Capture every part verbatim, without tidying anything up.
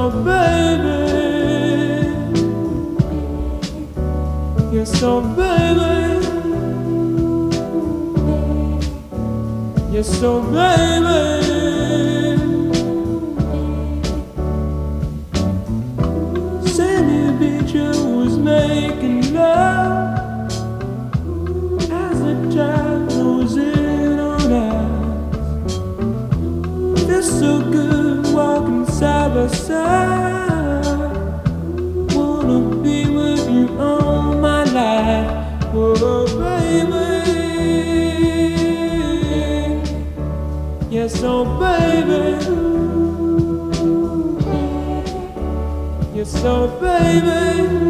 so baby. Yes, so baby. Yes, so baby. Sandy Beach was making love as the tide goes in on us. Feels so good walking side by side. Wanna be with you all my life. Oh baby. Yes, oh baby. Yes, oh baby.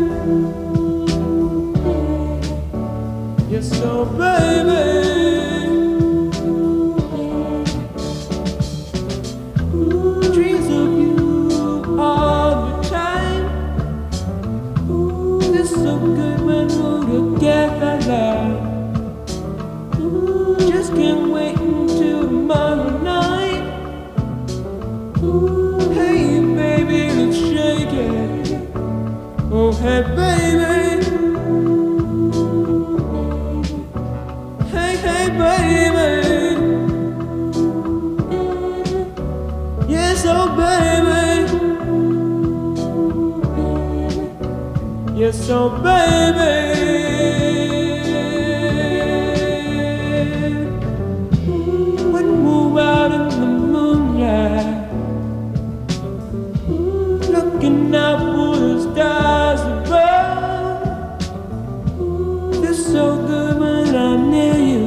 Yes, oh baby. Ooh, dreams of you all the time. Ooh, it's so good when we're together, love. Ooh, just can't wait until tomorrow night. Ooh, hey baby, let's shake it. Oh hey baby. Hey hey baby. Yes oh baby. Yes oh baby. When we're out in the moonlight, looking up for the stars above. Feels so good when I'm near you,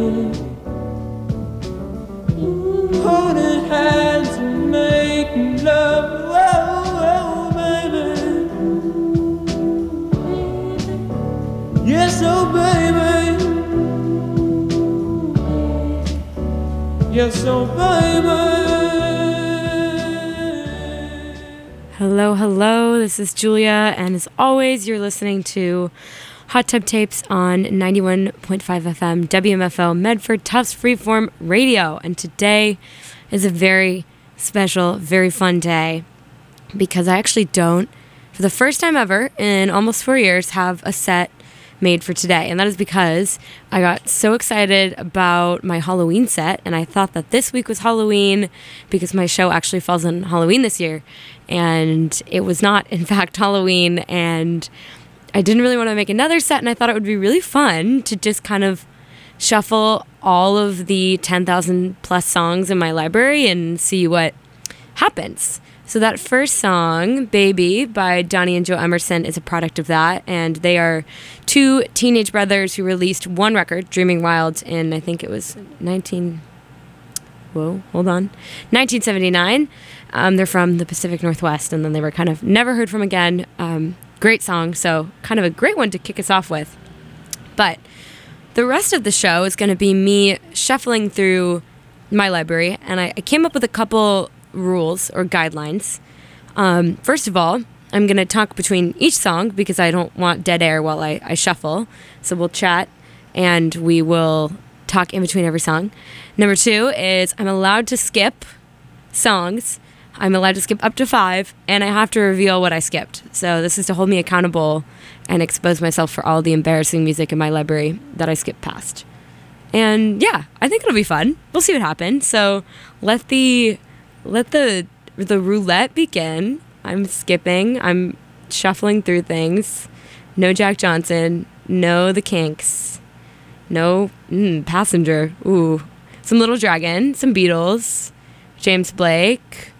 holding hands and making love. Oh, oh baby. Yes, oh baby. Yes, oh baby. Hello, hello, this is Julia, and as always, you're listening to Hot Tub Tapes on ninety-one point five F M, W M F O, Medford Tufts Freeform Radio, and today is a very special, very fun day, because I actually don't, for the first time ever in almost four years, have a set made for today, and that is because I got so excited about my Halloween set, and I thought that this week was Halloween because my show actually falls on Halloween this year, and it was not in fact Halloween, and I didn't really want to make another set, and I thought it would be really fun to just kind of shuffle all of the ten thousand plus songs in my library and see what happens. So that first song, Baby, by Donnie and Joe Emerson, is a product of that. And they are two teenage brothers who released one record, Dreaming Wild, in, I think it was nineteen... Whoa, hold on. nineteen seventy-nine. Um, they're from the Pacific Northwest, and then they were kind of never heard from again. Um, great song, so kind of a great one to kick us off with. But the rest of the show is going to be me shuffling through my library, and I, I came up with a couple rules or guidelines. Um, first of all, I'm going to talk between each song because I don't want dead air while I, I shuffle. So we'll chat and we will talk in between every song. Number two is I'm allowed to skip songs. I'm allowed to skip up to five, and I have to reveal what I skipped. So this is to hold me accountable and expose myself for all the embarrassing music in my library that I skipped past. And yeah, I think it'll be fun. We'll see what happens. So let the let the the roulette begin. I'm skipping. I'm shuffling through things. No Jack Johnson. No The Kinks. No mm, Passenger. Ooh, some Little Dragon. Some Beatles. James Blake.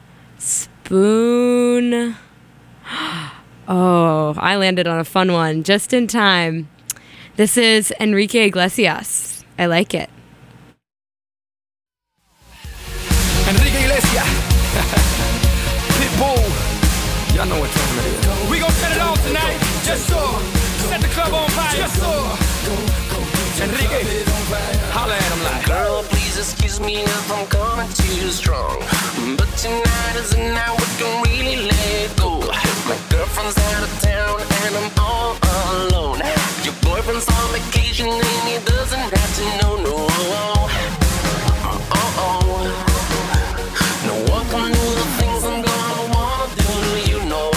Spoon. Oh, I landed on a fun one just in time. This is Enrique Iglesias. I like it. Enrique Iglesias. Pitbull. Y'all know what time it is. We gon' set it off tonight. Just so. Set the club on fire. Just so. Enrique. Holla at him like. Girl, please excuse me if I'm coming too strong, but tonight is the night we can really let go. My girlfriend's out of town and I'm all alone. Your boyfriend's on vacation and he doesn't have to know, no. Oh, no one can do the things I'm gonna wanna do, you know.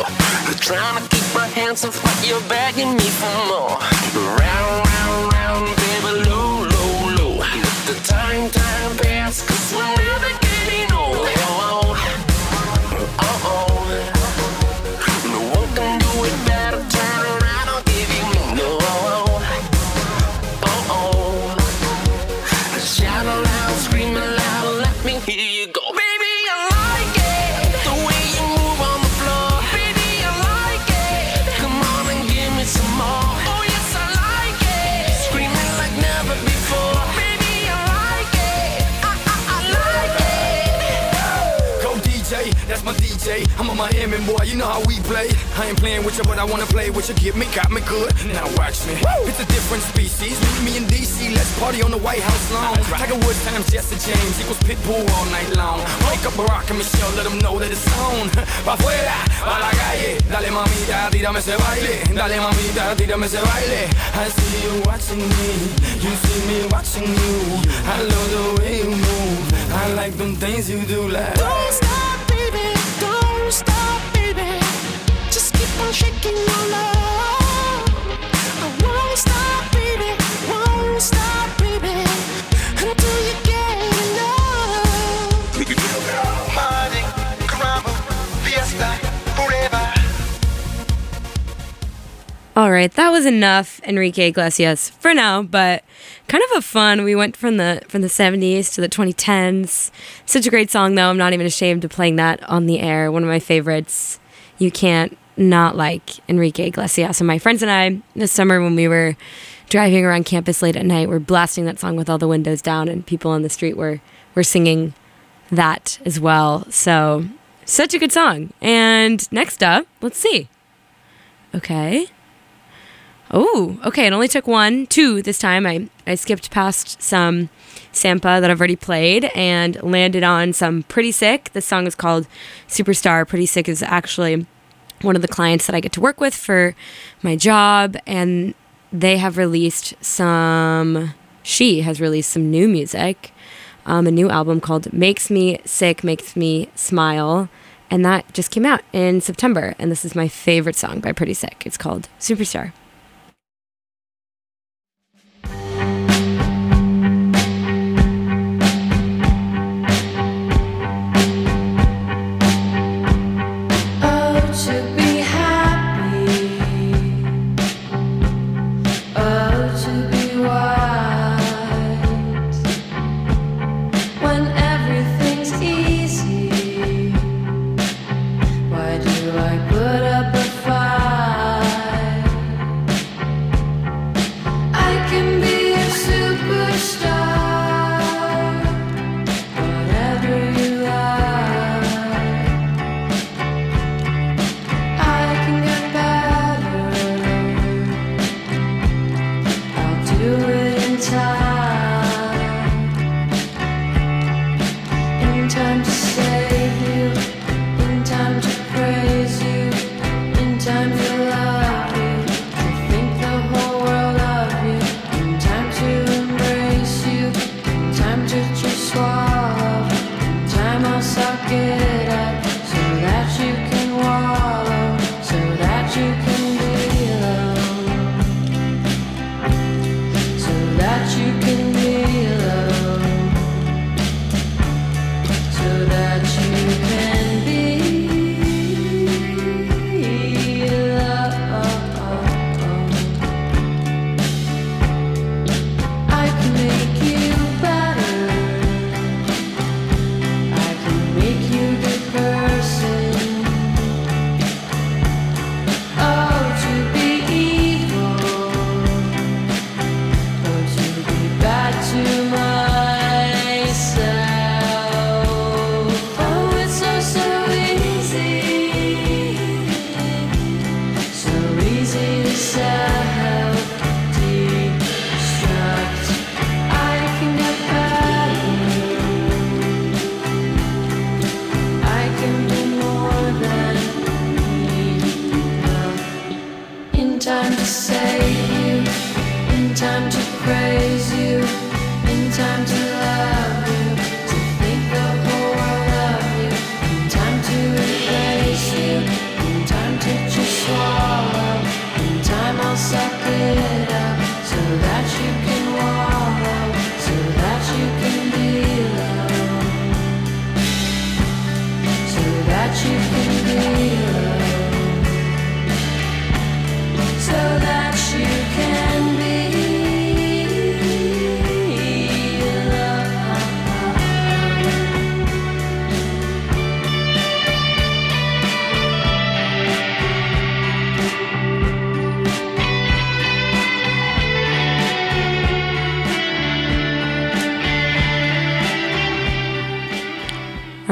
door. Trying to keep my hands off, but you're begging me for more. Round, round, round, baby, low, low, low. Let the time, time pass, cause we're never getting old. Oh, oh, oh. No one can do it better. Turn around, I'll give you more. No, oh, oh. Shout aloud, scream aloud, let me hear you go. Baby, I like it, the way you move on the floor. Baby, I like it, come on and give me some more. Oh yes, I like it, screaming like never before. Baby, I like it, I, I, I like it. Go D J, that's my D J. I'm a Miami boy, you know how we play. I ain't playing with you, but I wanna play with you. Get me, got me good, now watch me. Woo! It's a different species, meet me in D C. Let's party on the White House lawn. Tiger Woods times Jesse James equals Pitbull all night long. Wake up Barack and Michelle, let them know that it's on. Pa' afuera, pa' la calle. Dale mamita, tírame ese baile. Dale mamita, tírame ese baile. I see you watching me, you see me watching you. I love the way you move, I like them things you do like. Don't stop, baby, don't stop, baby. Just keep on shaking your love. I won't stop, baby, won't stop, baby, until you get enough. Party, caramba, fiesta, forever. All right, that was enough, Enrique Iglesias, for now, but kind of a fun. We went from the from the seventies to the twenty tens. Such a great song, though. I'm not even ashamed of playing that on the air. One of my favorites. You can't not like Enrique Iglesias. And my friends and I, this summer when we were driving around campus late at night, were blasting that song with all the windows down, and people on the street were, were singing that as well. So, such a good song. And next up, let's see. Okay. Oh, okay. It only took one, two this time. I, I skipped past some Sampa that I've already played and landed on some Pretty Sick. This song is called Superstar. Pretty Sick is actually one of the clients that I get to work with for my job, and they have released some, she has released some new music, um, a new album called Makes Me Sick, Makes Me Smile, and that just came out in September, and this is my favorite song by Pretty Sick. It's called Superstar. Time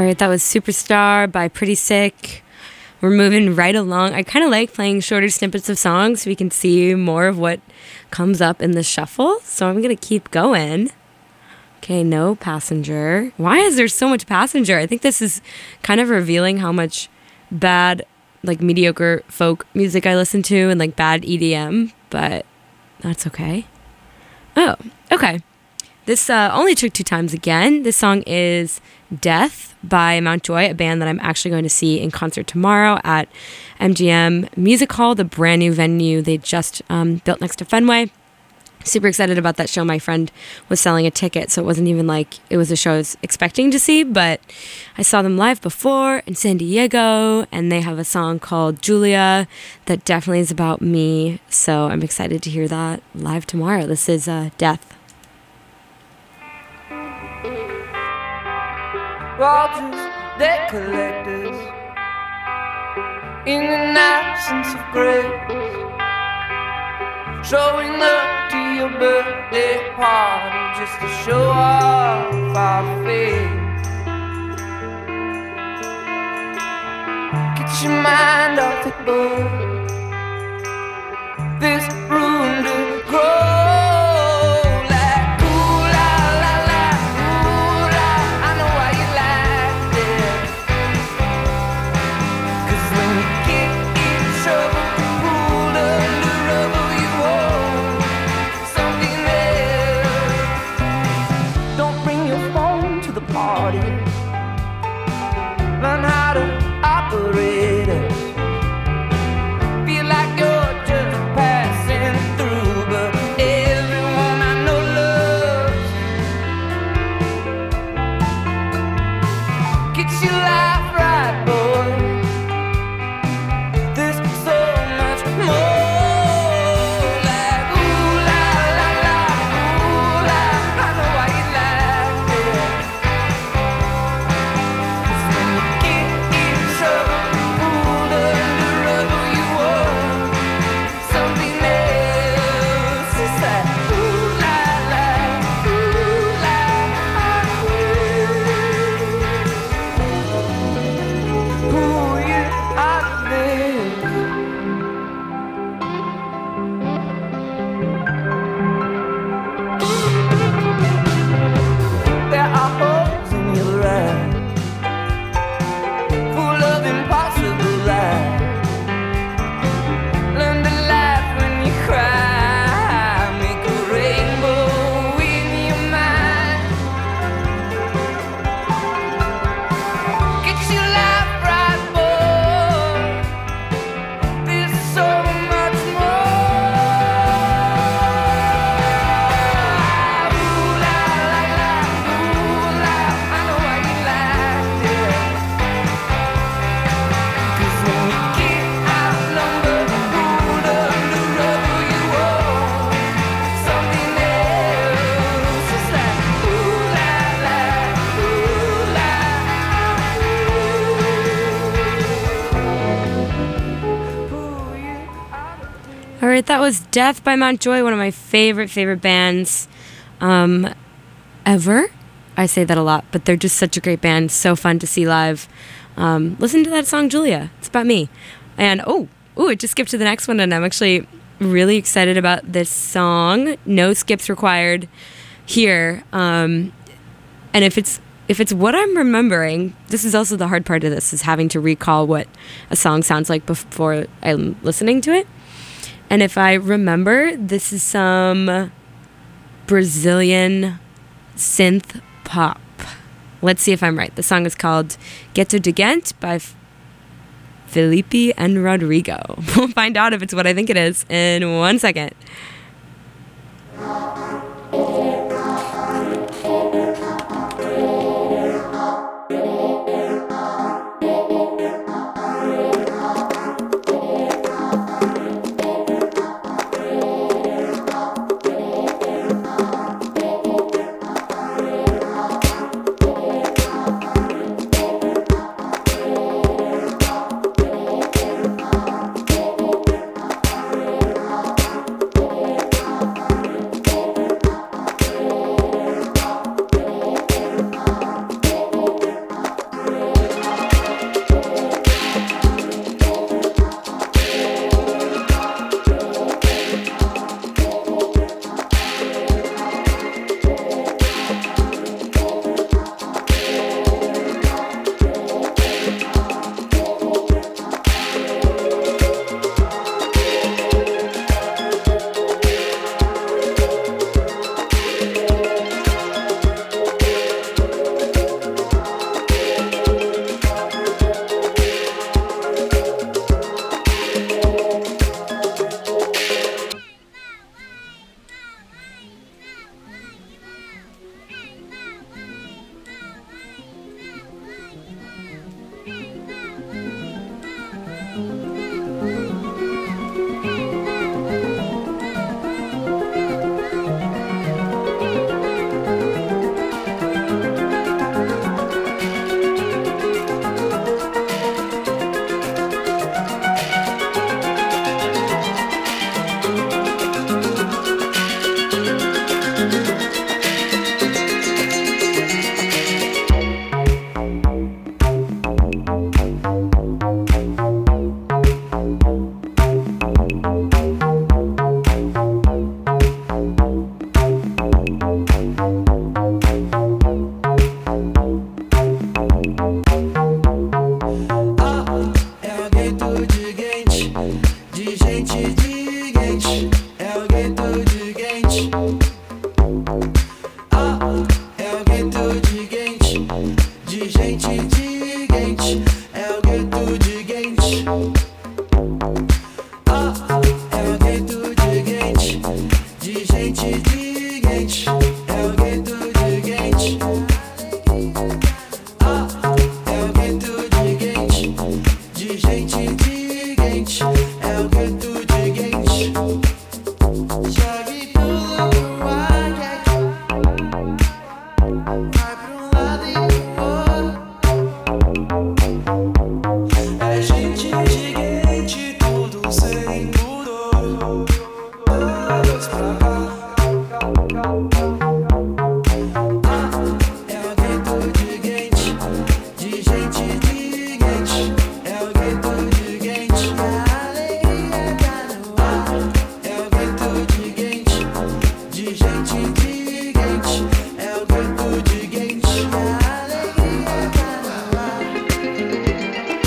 right, that was Superstar by Pretty Sick. We're moving right along. I kind of like playing shorter snippets of songs so we can see more of what comes up in the shuffle. So I'm going to keep going. Okay, no Passenger. Why is there so much Passenger? I think this is kind of revealing how much bad, like mediocre folk music I listen to and like bad E D M, but that's okay. Oh, okay. This uh, only took two times again. This song is Death by Mountjoy, a band that I'm actually going to see in concert tomorrow at M G M Music Hall, the brand new venue they just um, built next to Fenway. Super excited about that show. My friend was selling a ticket, so it wasn't even like it was a show I was expecting to see, but I saw them live before in San Diego, and they have a song called Julia that definitely is about me, so I'm excited to hear that live tomorrow. This is uh, Death. Rogers, debt collectors, in an absence of grace, showing up to your birthday party just to show off our face. Get your mind off it, boy. This room to grow. Learn how to operate it. Feel like you're just passing through, but everyone I know loves. Get your life right, boy. There's so much more. Like ooh la la la, ooh la. I know why you like it. That was Death by Mountjoy, one of my favorite, favorite bands um, ever. I say that a lot, but they're just such a great band. So fun to see live. Um, listen to that song, Julia. It's about me. And, oh, ooh, it just skipped to the next one, and I'm actually really excited about this song. No skips required here. Um, and if it's if it's what I'm remembering, this is also the hard part of this, is having to recall what a song sounds like before I'm listening to it. And if I remember, this is some Brazilian synth pop. Let's see if I'm right. The song is called Ghetto de Ghent by F- Felipe and Rodrigo. We'll find out if it's what I think it is in one second. Thank de gente gigante. É o gueto gigante. Ah, é o gueto gigante, de gente gigante. É o gueto gigante. Ah, é o gueto gigante, de gente gigante. É o gueto gigante. Ah, é o gueto gigante, de gente gigante. É o gueto gigante. Jogue tudo pro ar, vai pro lado e pro outro. É gente gigante, tudo sem pudor. Todos pra cá. Ah, é o gueto gigante, de gente gigante. É o gueto gigante. A alegria tá no ar. É o gueto gigante, de gente gigante. É o gueto gigante. A alegria tá no ar.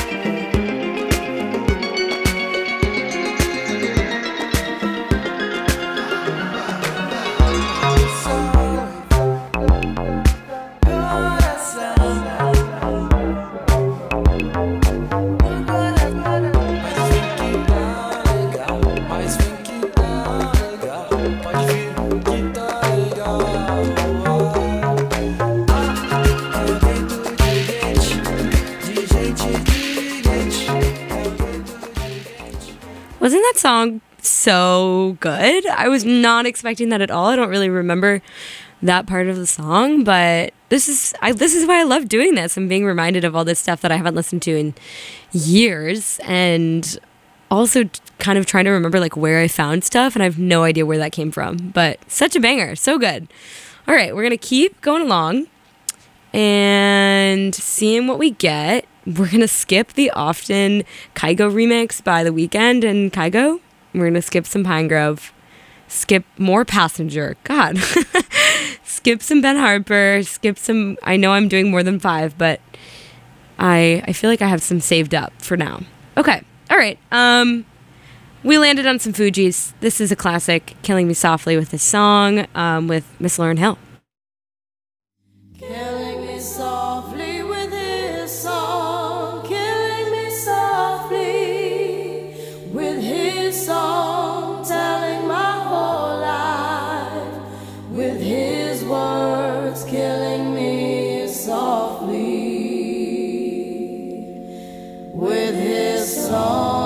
Mas vem que tá legal, pode vir que tá legal. É o gueto gigante, de gente gigante. É o gueto gigante. Wasn't that song so good? I was not expecting that at all. I don't really remember that part of the song, but this is I, this is why I love doing this. I'm being reminded of all this stuff that I haven't listened to in years, and also t- kind of trying to remember like where I found stuff, and I have no idea where that came from. But such a banger, so good. All right, we're gonna keep going along and seeing what we get. We're gonna skip the often Kygo remix by The Weeknd and Kygo. We're gonna skip some Pine Grove, skip more Passenger. God, skip some Ben Harper, skip some. I know I'm doing more than five, but I I feel like I have some saved up for now. Okay, all right. Um, we landed on some Fugees. This is a classic, "Killing Me Softly" with this song um, with Miss Lauryn Hill. Killing me softly with his song, killing me softly with his song, telling my whole life with his words, killing me softly with his song.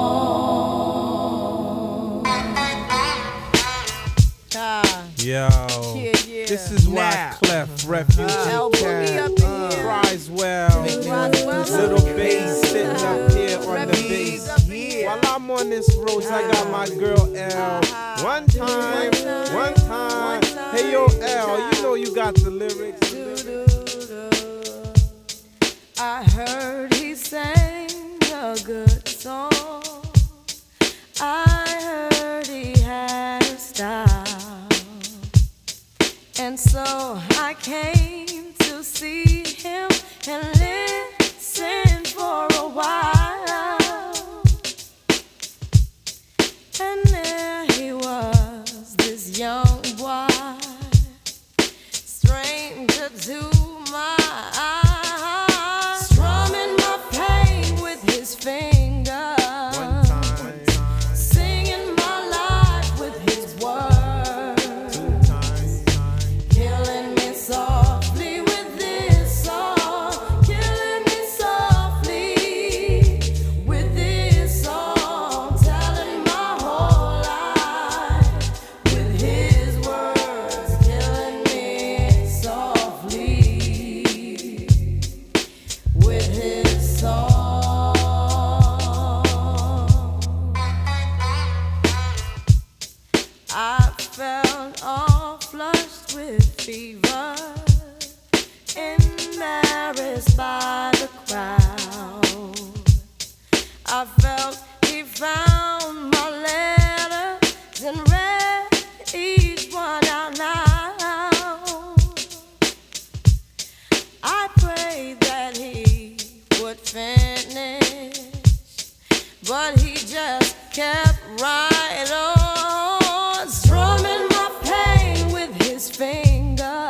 Ah, Yo, yeah, yeah. this is why Now. Clef Refugee L, put me Cat up in here. cries well. Roswell. Little bass sitting up here on the Refugees bass. up in here. While I'm on this road, I got my girl L. One time, one time. Hey yo L, you know you got the lyrics. I heard he sang a good song. I heard he had a style. And so I came to see him and listen for a while. And there he was, this young boy, stranger to my eyes, strumming my pain with his fingers. One but he just kept right on, strumming my pain with his fingers,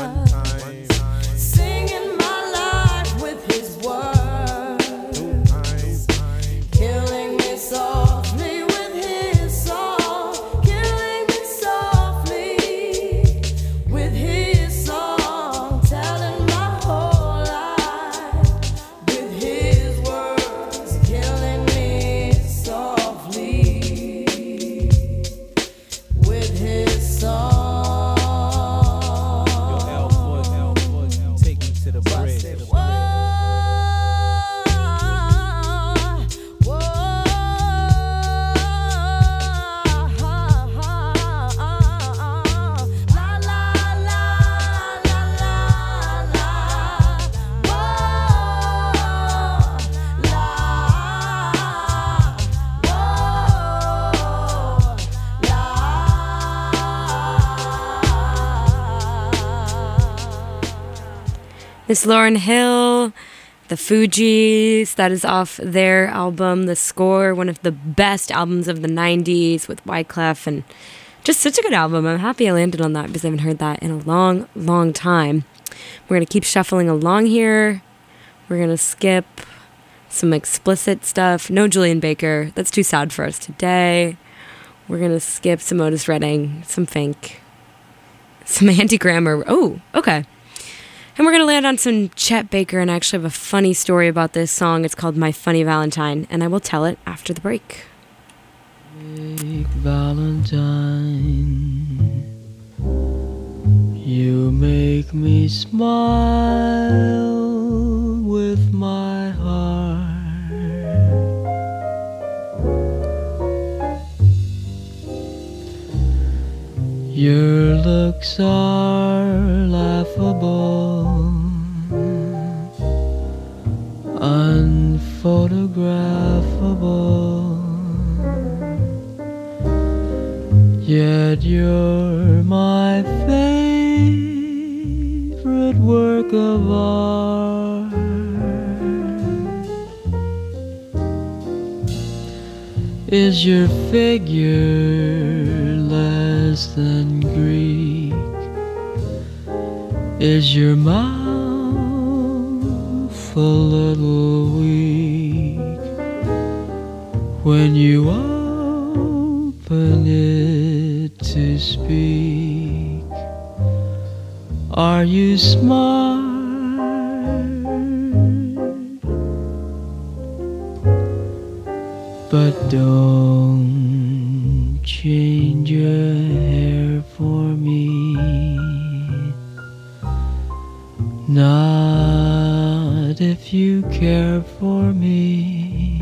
singing my life with his words, killing me softly with his song, killing me softly with his song, telling my whole life with his words, killing me softly with his song. Take me to the bridge. Whoa, whoa, la la la la la la, whoa, la, Miss Lauryn Hill, the Fugees, that is off their album, The Score, one of the best albums of the nineties with Wyclef, and just such a good album. I'm happy I landed on that because I haven't heard that in a long, long time. We're going to keep shuffling along here. We're going to skip some explicit stuff. No Julian Baker. That's too sad for us today. We're going to skip some Otis Redding, some Fink, some Andy Grammer. Oh, okay. And we're going to land on some Chet Baker, and I actually have a funny story about this song. It's called My Funny Valentine, and I will tell it after the break. Big Valentine, you make me smile with my heart. Your looks are laughable, unphotographable, yet you're my favorite work of art. Is your figure less than Greek? Is your mouth a little weak when you open it to speak? Are you smart? But don't change your hair for me, not if you care for me.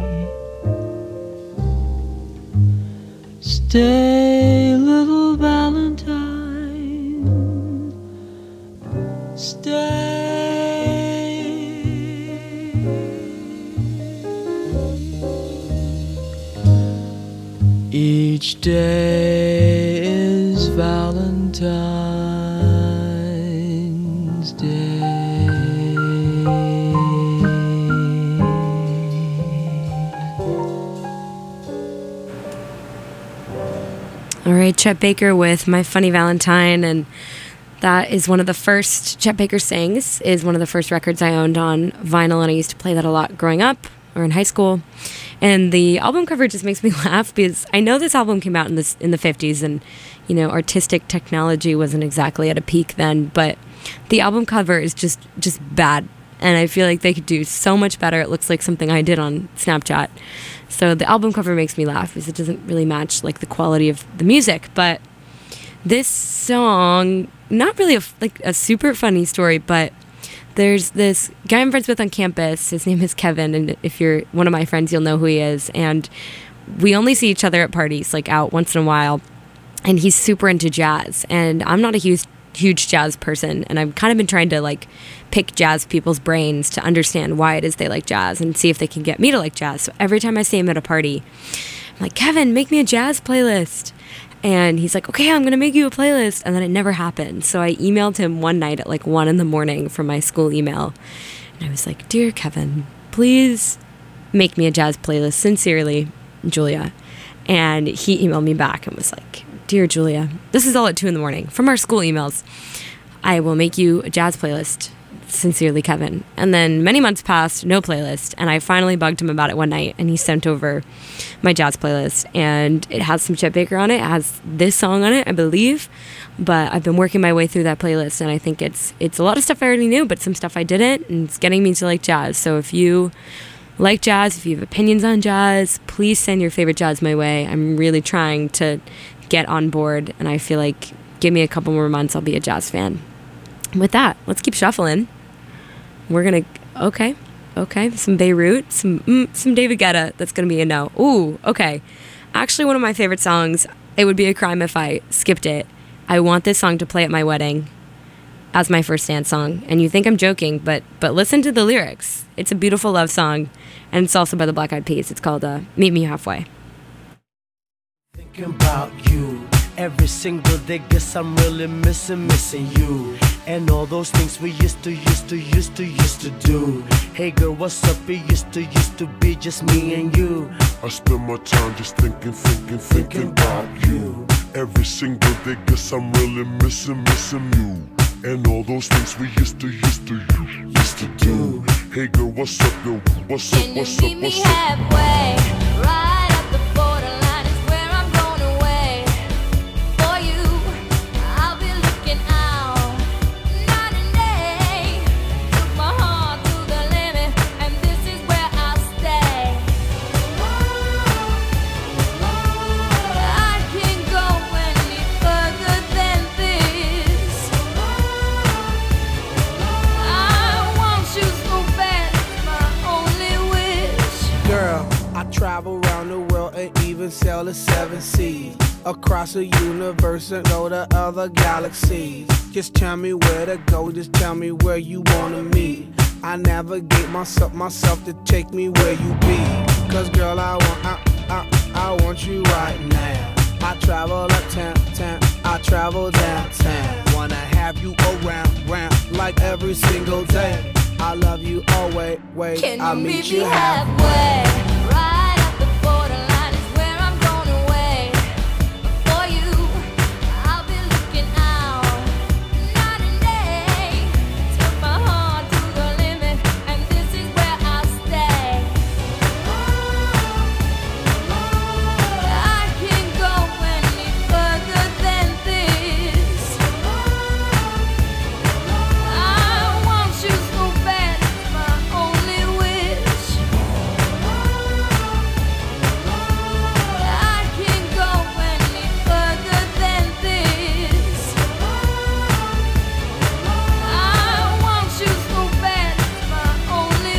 Stay, little Valentine, stay. Each day is Valentine's Day. All right, Chet Baker with My Funny Valentine, and that is one of the first, Chet Baker Sings is one of the first records I owned on vinyl, and I used to play that a lot growing up or in high school. And the album cover just makes me laugh because I know this album came out in this in the fifties, and you know, artistic technology wasn't exactly at a peak then, but the album cover is just just bad, and I feel like they could do so much better. It looks like something I did on Snapchat. So the album cover makes me laugh because it doesn't really match like the quality of the music. But this song, not really a, like a super funny story, but there's this guy I'm friends with on campus. His name is Kevin, and if you're one of my friends, you'll know who he is. And we only see each other at parties, like out once in a while. And he's super into jazz, and I'm not a huge huge jazz person, and I've kind of been trying to like pick jazz people's brains to understand why it is they like jazz and see if they can get me to like jazz. So every time I see him at a party, I'm like, Kevin, make me a jazz playlist. And he's like, okay, I'm going to make you a playlist. And then it never happened. So I emailed him one night at like one in the morning from my school email. And I was like, dear Kevin, please make me a jazz playlist. Sincerely, Julia. And he emailed me back and was like, "Dear Julia, this is all at two in the morning from our school emails. I will make you a jazz playlist. Sincerely, Kevin." And then many months passed, no playlist, and I finally bugged him about it one night, and he sent over my jazz playlist, and it has some Chet Baker on it. It has this song on it, I believe, but I've been working my way through that playlist, and I think it's it's a lot of stuff I already knew, but some stuff I didn't, and it's getting me to like jazz. So if you like jazz, if you have opinions on jazz, please send your favorite jazz my way. I'm really trying to get on board, and I feel like give me a couple more months, I'll be a jazz fan. With that, let's keep shuffling. We're gonna okay, okay. Some Beirut, some mm, some David Guetta. That's gonna be a no. Ooh, okay. Actually, one of my favorite songs. It would be a crime if I skipped it. I want this song to play at my wedding as my first dance song. And you think I'm joking, but but listen to the lyrics. It's a beautiful love song, and it's also by the Black Eyed Peas. It's called uh, "Meet Me Halfway." Thinking about you every single day, guess I'm really missing, missing you. And all those things we used to, used to, used to, used to do. Hey girl, what's up? It used to, used to be just me and you. I spend my time just thinking, thinking, thinking about you. Every single day, guess I'm really missing, missing you. And all those things we used to, used to, used to do. Hey girl, what's up, yo? What's up, Can what's you up, meet what's me up? halfway? Right at the borderline is where I'm going away. For you, I'll be looking out night and day. Took my heart to the limit, and this is where I'll stay. I can't go any further than this. I want you so bad, it's my only wish. Girl, I travel around the world and even sail the seven seas. Across the universe and go to other galaxies. Just tell me where to go, just tell me where you wanna meet. I navigate myself, myself to take me where you be. Cause girl, I want, I, I, I want you right now. I travel uptown, town, I travel downtown. Wanna have you around, round, like every single day. I love you always, wait, Can I'll you meet meet you me halfway. halfway? Right at the borderline is where I'm going away. For you, I'll be looking out night and day. Took my heart to the limit, and this is where I'll stay. I can't go any further than this. I want you so bad, it's my only wish. I can't go any further than this. I want you so bad, it's my only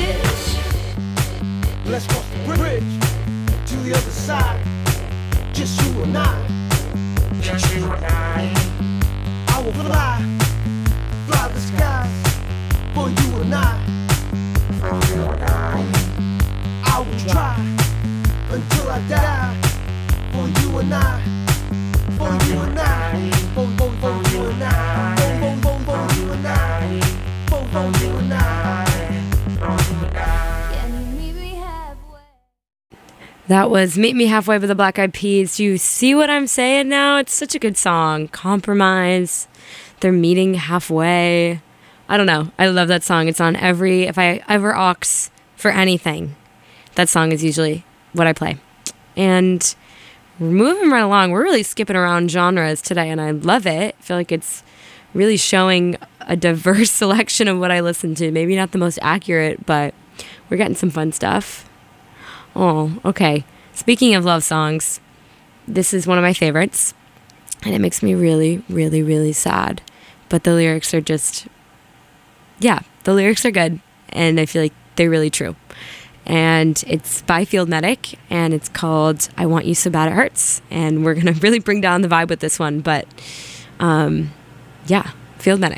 wish. Let's cross the bridge to the other side. Just you and I. Just you and I. I will fly, fly the skies for you and I. For you and I. I will try until I die for you and I. For you and I. For, for, for you and I. For, for, for, for you and I. For, for you and I. For you and I. Can you meet me halfway? That was Meet Me Halfway by the Black Eyed Peas. Do you see what I'm saying now? It's such a good song. Compromise. They're meeting halfway. I don't know. I love that song. It's on every, if I ever aux for anything, that song is usually what I play. And we're moving right along. We're really skipping around genres today, and I love it. I feel like it's really showing a diverse selection of what I listen to. Maybe not the most accurate, but we're getting some fun stuff. Oh, okay. Speaking of love songs, this is one of my favorites, and it makes me really, really, really sad. But the lyrics are just, yeah, the lyrics are good, and I feel like they're really true. And it's by Field Medic, and it's called I Want You So Bad It Hurts. And we're going to really bring down the vibe with this one, but um, yeah, Field Medic.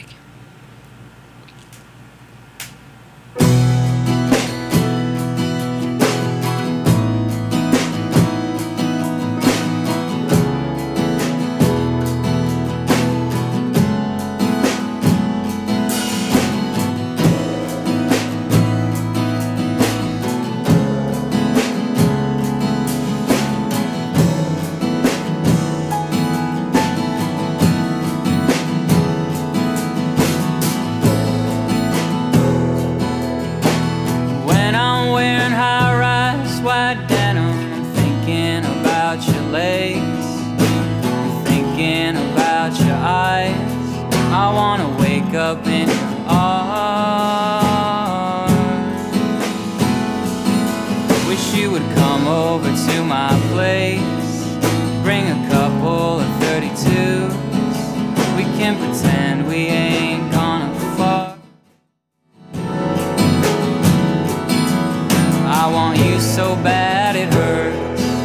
wake up in your arms. Wish you would come over to my place, bring a couple of thirty-twos. We can pretend we ain't gonna fuck. I want you so bad it hurts.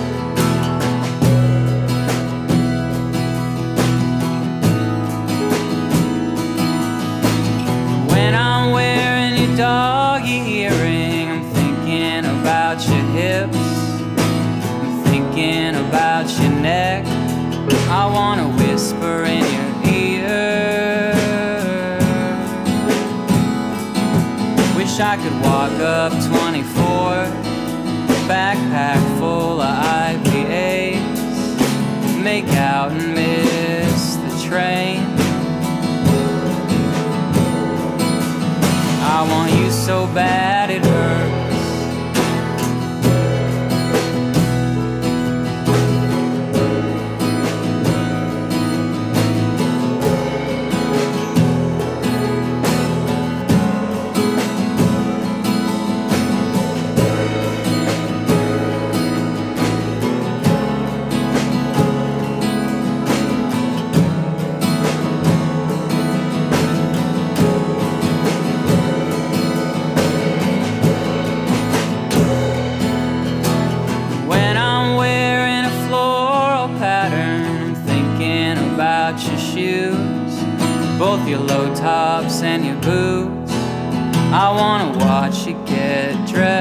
When I'm wearing your doggy earring, I'm thinking about your hips, I'm thinking about your neck. I wanna whisper in your ear. Wish I could walk up twenty-fourth, backpack full of I P As, make out and miss the train. I want you so bad it hurts. Both your low tops and your boots. I wanna watch you get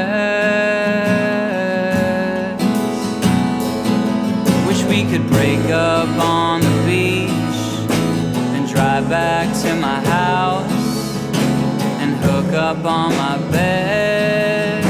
dressed. Wish we could break up on the beach and drive back to my house and hook up on my bed.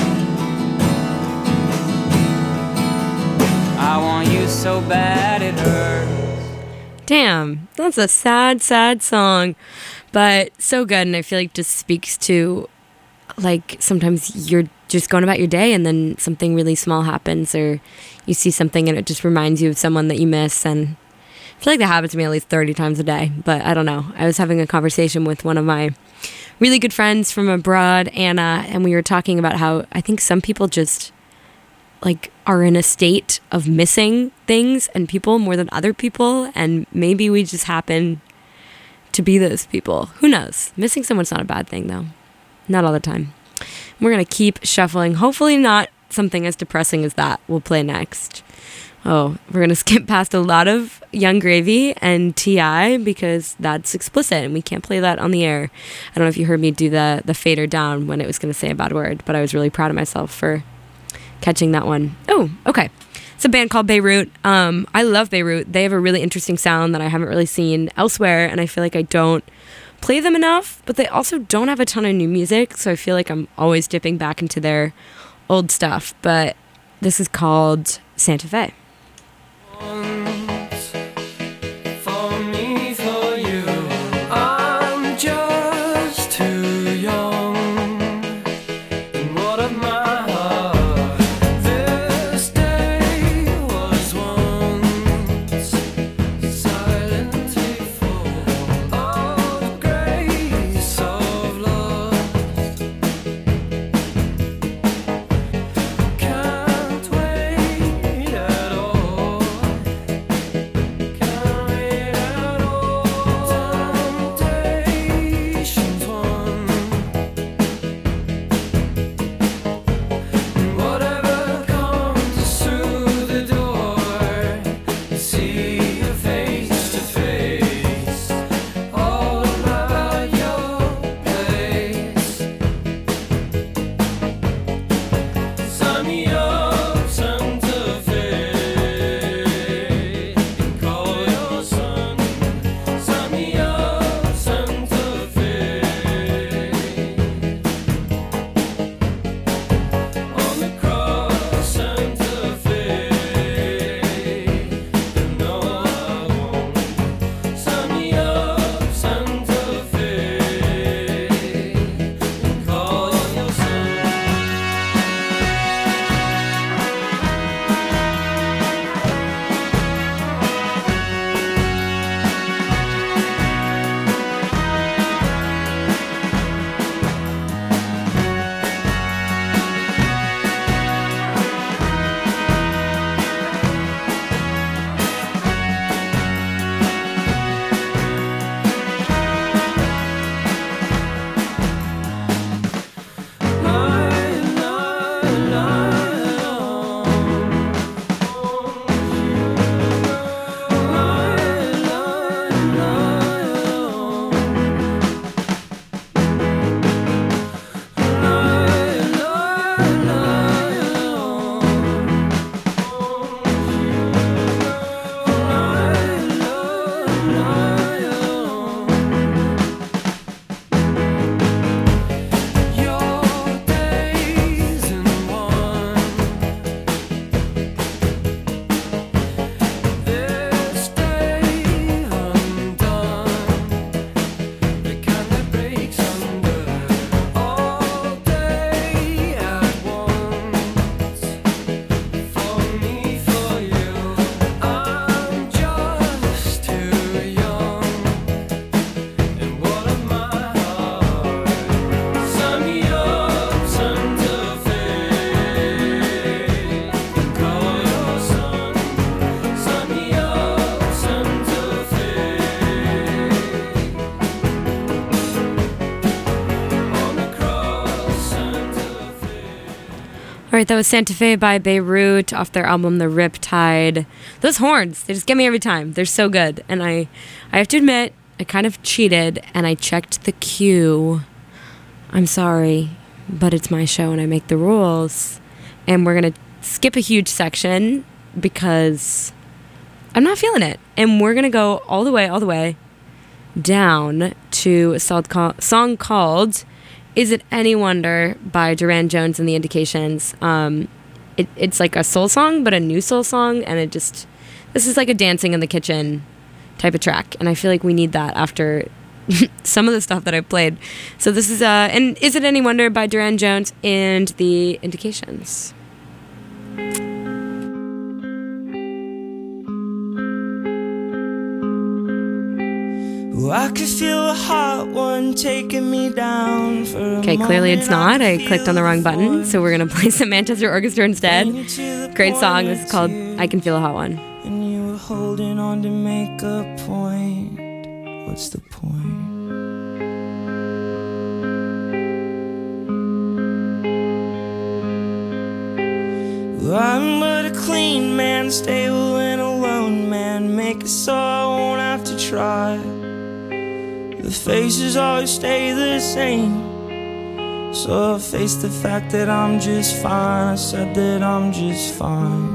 I want you so bad it hurts. Damn, that's a sad, sad song, but so good. And I feel like just speaks to, like, sometimes you're just going about your day and then something really small happens, or you see something and it just reminds you of someone that you miss. And I feel like that happens to me at least thirty times a day, but I don't know. I was having a conversation with one of my really good friends from abroad, Anna, and we were talking about how I think some people just, like, are in a state of missing things and people more than other people, and maybe we just happen to be those people. Who knows? Missing someone's not a bad thing, though. Not all the time. We're gonna keep shuffling. Hopefully not something as depressing as that we'll play next. Oh, we're gonna skip past a lot of Young Gravy and T I because that's explicit and we can't play that on the air. I don't know if you heard me do the the fader down when it was gonna say a bad word, but I was really proud of myself for catching that one. Oh, okay. It's a band called Beirut. Um, I love Beirut. They have a really interesting sound that I haven't really seen elsewhere, and I feel like I don't play them enough, but they also don't have a ton of new music, so I feel like I'm always dipping back into their old stuff. But this is called Santa Fe. For me, for you, I'm just too young. And what of my heart? This day was once silently full of grace of love. Can't wait at right, that was Santa Fe by Beirut off their album The Riptide. Those horns, they just get me every time. They're so good. And I, I have to admit, I kind of cheated and I checked the queue. I'm sorry, but it's my show and I make the rules. And we're going to skip a huge section because I'm not feeling it. And we're going to go all the way, all the way down to a song called Is It Any Wonder by Duran Jones and the Indications. Um, it, it's like a soul song, but a new soul song. And it just, this is like a dancing in the kitchen type of track. And I feel like we need that after some of the stuff that I played. So this is, uh, and Is It Any Wonder by Duran Jones and the Indications. Ooh, I could feel a hot one taking me down for a Okay, clearly it's moment. not. I clicked on the wrong button, so we're going to play some Manchester Orchestra instead. Great song. This is called I Can Feel a Hot One. And you were holding on to make a point. What's the point? Well, I'm but a clean man, stable and alone man. Make it so I won't have to try. The faces always stay the same, so I face the fact that I'm just fine. I said that I'm just fine.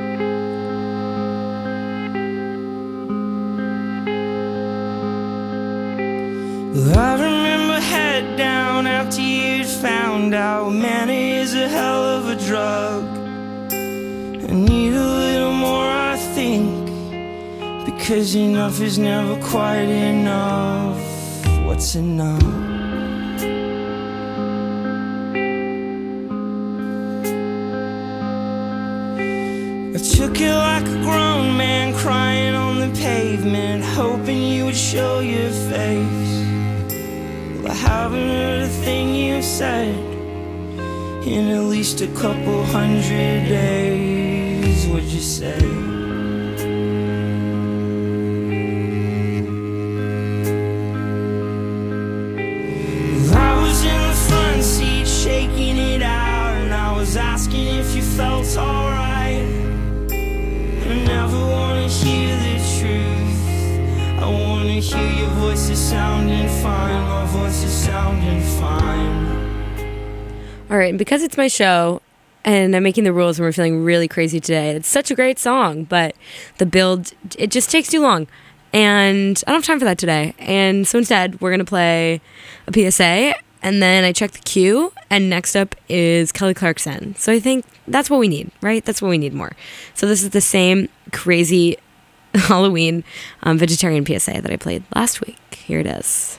Well, I remember head down after you'd found out man is a hell of a drug. I need a little more, I think, because enough is never quite enough. What's enough? I took it like a grown man crying on the pavement, hoping you would show your face. Well, I haven't heard a thing you've said in at least a couple hundred days. What'd you say? Well, I was in the front seat shaking it out, and I was asking if you felt alright. I never wanna hear the truth, I wanna hear your voices sounding fine. My voice is sounding fine. All right, and because it's my show and I'm making the rules and we're feeling really crazy today, it's such a great song, but the build, it just takes too long. And I don't have time for that today. And so instead, we're going to play a P S A, and then I check the queue, and next up is Kelly Clarkson. So I think that's what we need, right? That's what we need more. So this is the same crazy Halloween um, vegetarian P S A that I played last week. Here it is.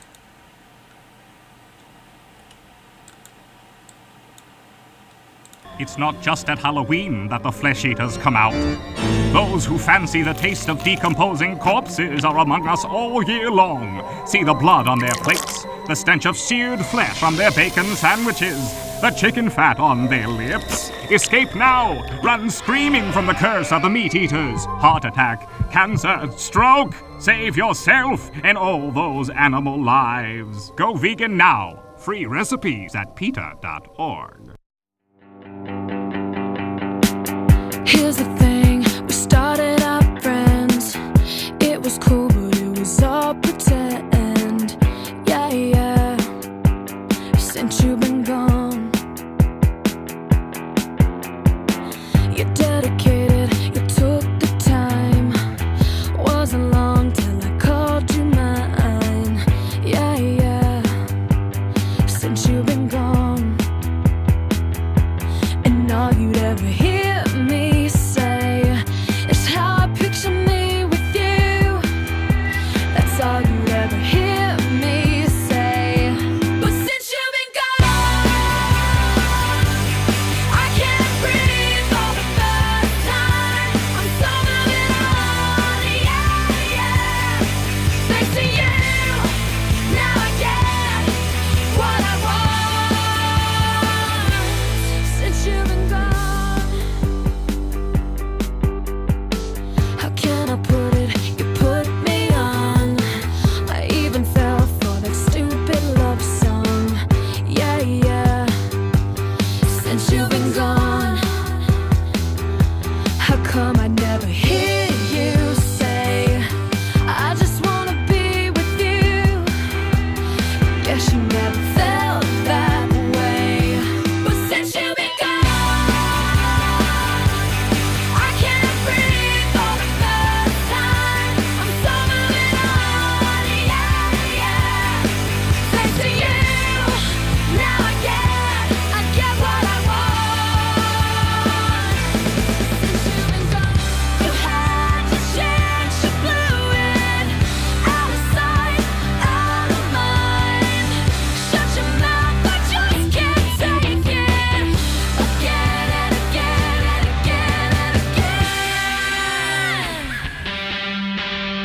It's not just at Halloween that the flesh eaters come out. Those who fancy the taste of decomposing corpses are among us all year long. See the blood on their plates, the stench of seared flesh on their bacon sandwiches, the chicken fat on their lips. Escape now! Run screaming from the curse of the meat eaters. Heart attack, cancer, stroke. Save yourself and all those animal lives. Go vegan now. Free recipes at PETA dot org. Here's the thing, we started out friends. It was cool, but it was all pretend. Yeah, yeah, since you've been gone. You're dedicated, you took the time. Wasn't long till I called you mine. Yeah, yeah, since you've been gone. And all you'd ever hear me say never hear you say, I just wanna be with you. Guess you never felt that way. But since you've been gone, I can't breathe for the first time. I'm so moving on, yeah, yeah. Thanks to you, now I get, I get what I want. Since you've been gone, you had your chance, you blew it. Out of sight, out of mind. Shut your mouth, I just can't take it. Again and again and again and again.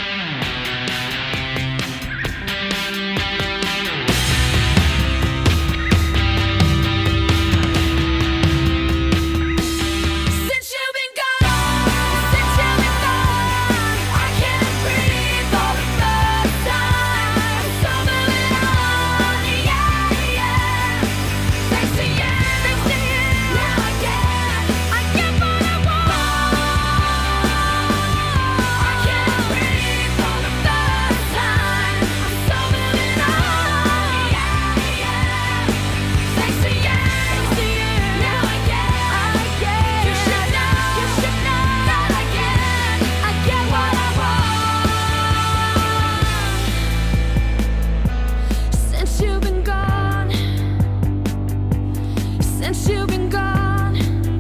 Since you've been gone, since you've been gone, I can't breathe for the first time. So moving on, yeah, yeah. Thanks to you, thanks to you, now I get, I get what I want. I can't breathe for the first time. I'm so moving on, yeah, yeah. Thanks to you, thanks to you, now I get, I get. You should know, you should know that I get, I get what I want. Since you've been gone, since you've been gone,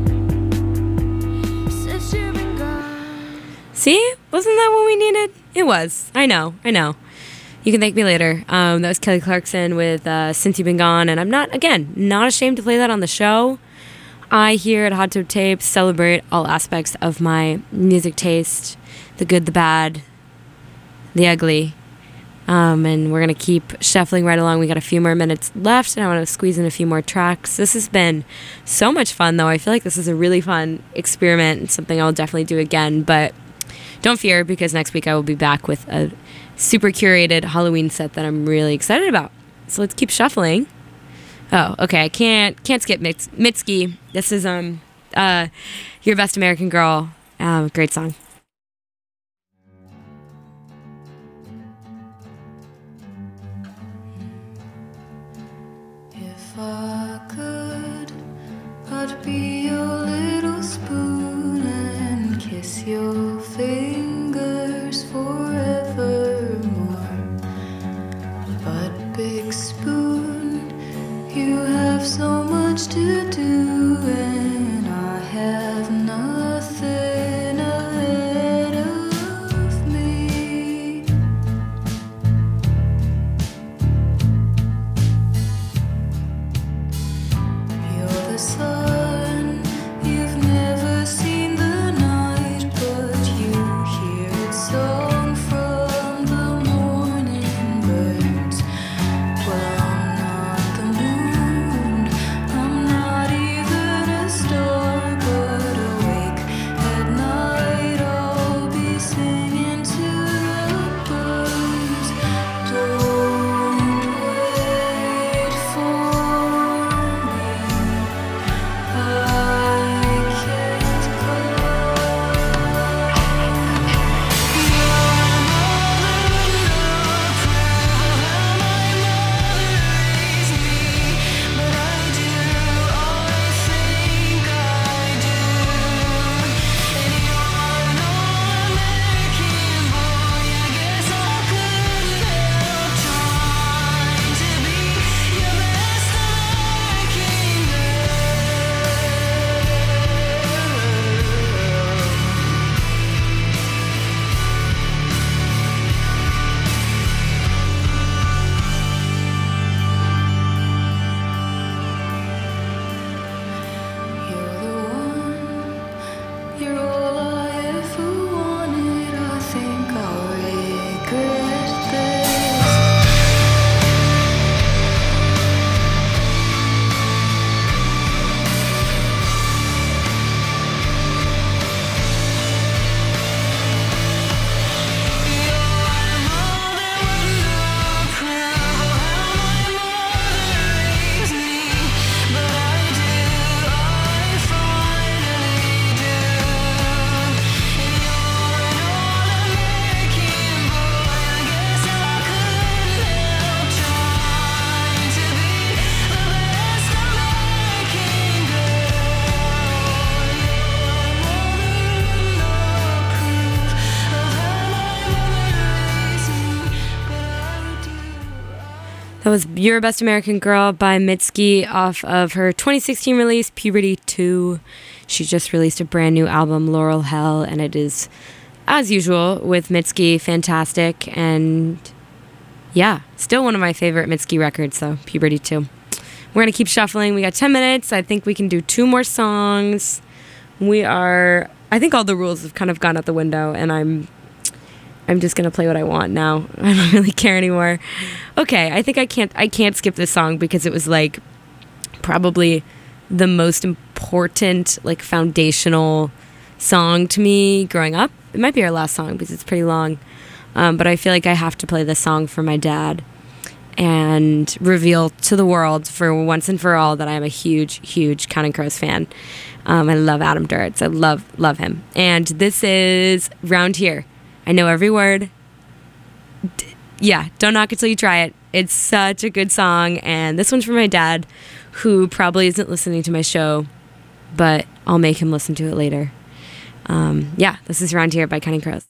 since you've been gone. See? Wasn't that what we needed? It was. I know. I know. You can thank me later. Um, that was Kelly Clarkson with uh, Since You've Been Gone. And I'm not, again, not ashamed to play that on the show. I here at Hot Tub Tapes celebrate all aspects of my music taste, the good, the bad, the ugly. Um, and we're going to keep shuffling right along. We got a few more minutes left, and I want to squeeze in a few more tracks. This has been so much fun, though. I feel like this is a really fun experiment and something I'll definitely do again. But don't fear, because next week I will be back with a super curated Halloween set that I'm really excited about. So let's keep shuffling. Oh, okay. I can't can't skip Mits- Mitski. This is um uh Your Best American Girl. Um, great song. If I could, I'd be your little spoon and kiss your fingers forevermore. But big spoon, you have so much to do, and I have nothing ahead of me. You're the sun, you've never seen the night, but you hear its song from the morning birds. Well, I'm not the moon, That was You're a Best American Girl by Mitski off of her twenty sixteen release, Puberty two. She just released a brand new album, Laurel Hell, and it is, as usual, with Mitski, fantastic. And yeah, still one of my favorite Mitski records, though, Puberty two. We're going to keep shuffling. We got ten minutes. I think we can do two more songs. We are, I think all the rules have kind of gone out the window, and I'm I'm just gonna play what I want now. I don't really care anymore. Okay, I think I can't I can't skip this song because it was like probably the most important, like foundational song to me growing up. It might be our last song because it's pretty long. Um, but I feel like I have to play this song for my dad and reveal to the world for once and for all that I'm a huge, huge Counting Crows fan. Um, I love Adam Duritz. I love, love him. And this is Round Here. I know every word. D- yeah, don't knock it till you try it. It's such a good song, and this one's for my dad, who probably isn't listening to my show, but I'll make him listen to it later. Um, yeah, this is Round Here by Counting Crows.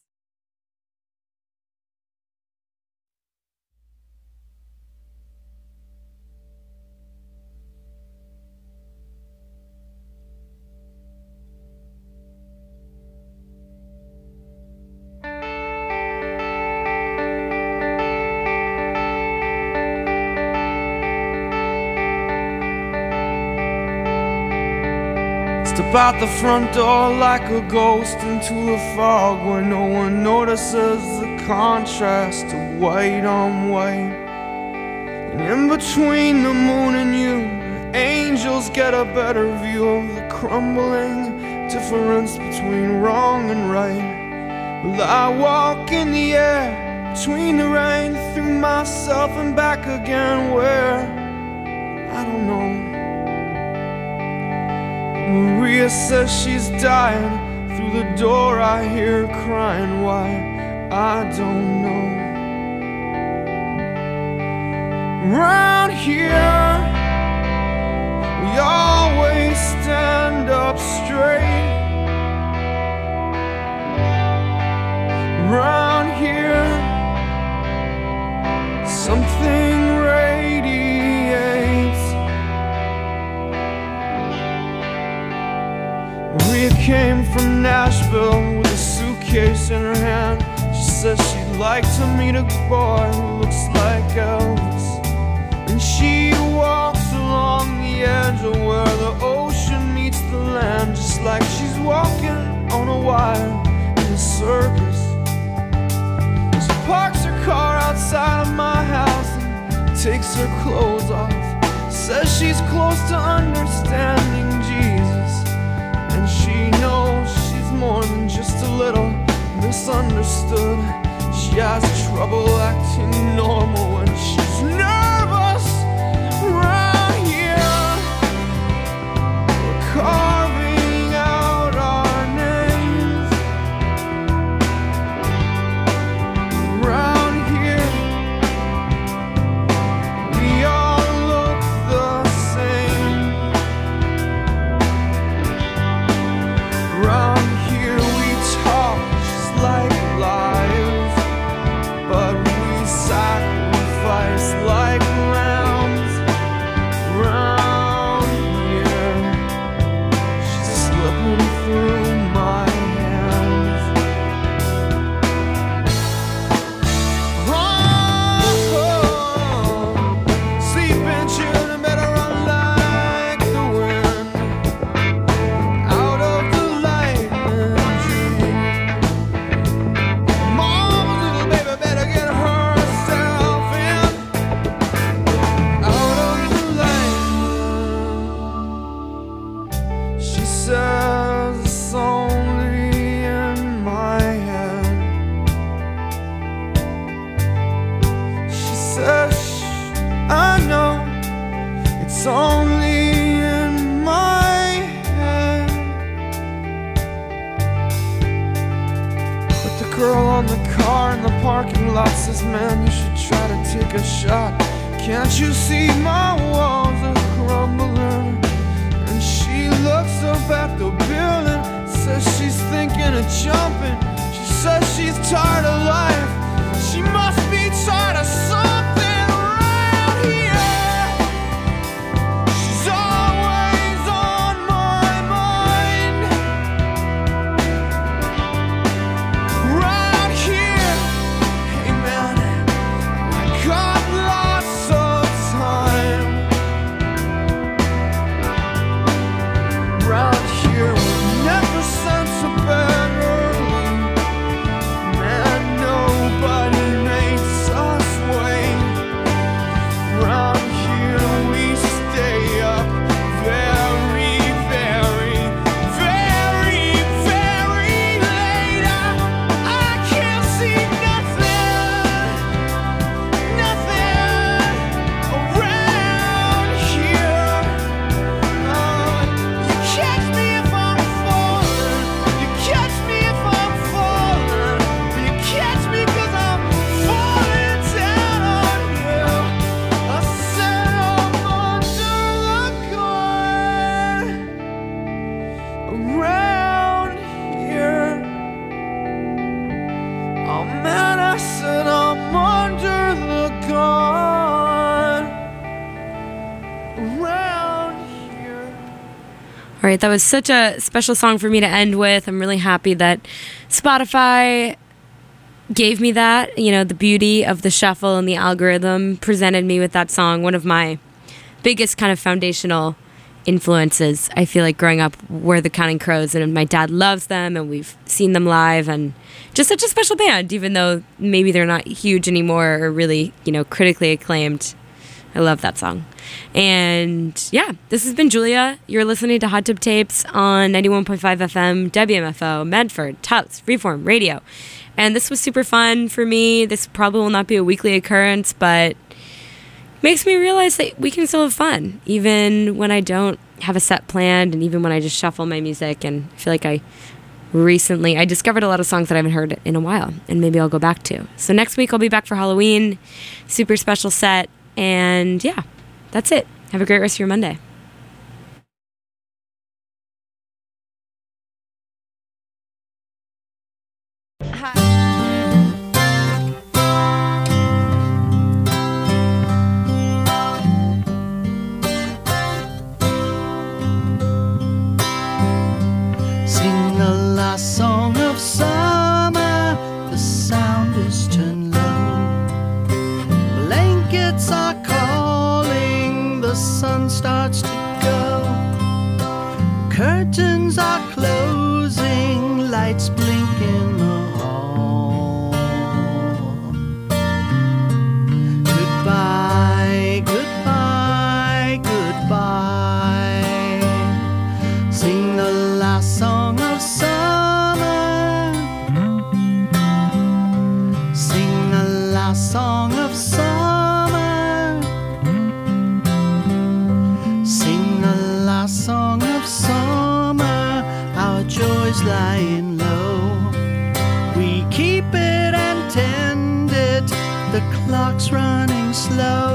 Step out the front door like a ghost into the fog where no one notices the contrast of white on white. And in between the moon and you, angels get a better view of the crumbling difference between wrong and right. Well, I walk in the air between the rain, through myself and back again, where I don't know. Maria says she's dying. Through the door I hear her crying. Why? I don't know. Round here we always stand up straight. Round here something radiates. Maria came from Nashville with a suitcase in her hand. She says she'd like to meet a boy who looks like Elvis. And she walks along the edge of where the ocean meets the land, just like she's walking on a wire in a circus. She parks her car outside of my house and takes her clothes off. Says she's close to understanding Jesus, and she knows she's more than just a little misunderstood. She has trouble acting normal when she's nervous. Right here we're carving out our names. Round here we all look the same. Round here we talk just like liars, but we sacrifice like lambs. Round here she's slipping through my hands. Run, sleeping children better run like the wind out of the lightning dream. Mama's little baby better get herself in out of the lightning. She says it's only in my head. She says, "Shh, I know it's only in my head." But the girl on the car in the parking lot says, "Man, you should try to take a shot. Can't you see my walls are crumbling?" And she looks up at the building, says she's thinking of jumping. She says she's tired of life. She must be tired of something. Around here Oh man, I said I'm under the gun around here. All right, that was such a special song for me to end with. I'm really happy that Spotify gave me that. You know, the beauty of the shuffle and the algorithm presented me with that song. One of my biggest kind of foundational influences, I feel like, growing up were the Counting Crows, and my dad loves them, and we've seen them live, and just such a special band, even though maybe they're not huge anymore or really, you know, critically acclaimed. I love that song. And yeah, this has been Julia. You're listening to Hot Tub Tapes on ninety-one point five F M, W M F O, Medford, Tufts, Freeform Radio. And this was super fun for me. This probably will not be a weekly occurrence, but makes me realize that we can still have fun, even when I don't have a set planned, and even when I just shuffle my music. And I feel like I recently, I discovered a lot of songs that I haven't heard in a while, and maybe I'll go back to. So next week I'll be back for Halloween, super special set, and yeah, that's it. Have a great rest of your Monday. Sing the last song of summer, the sound is turned low. Blankets are calling, the sun starts to go. Curtains are closing, lights blink in the hall. Goodbye, goodbye, goodbye. Sing the last song of summer. Sing the last song of summer. Sing the last song of summer. Our joys lying low. We keep it and tend it. The clock's running slow.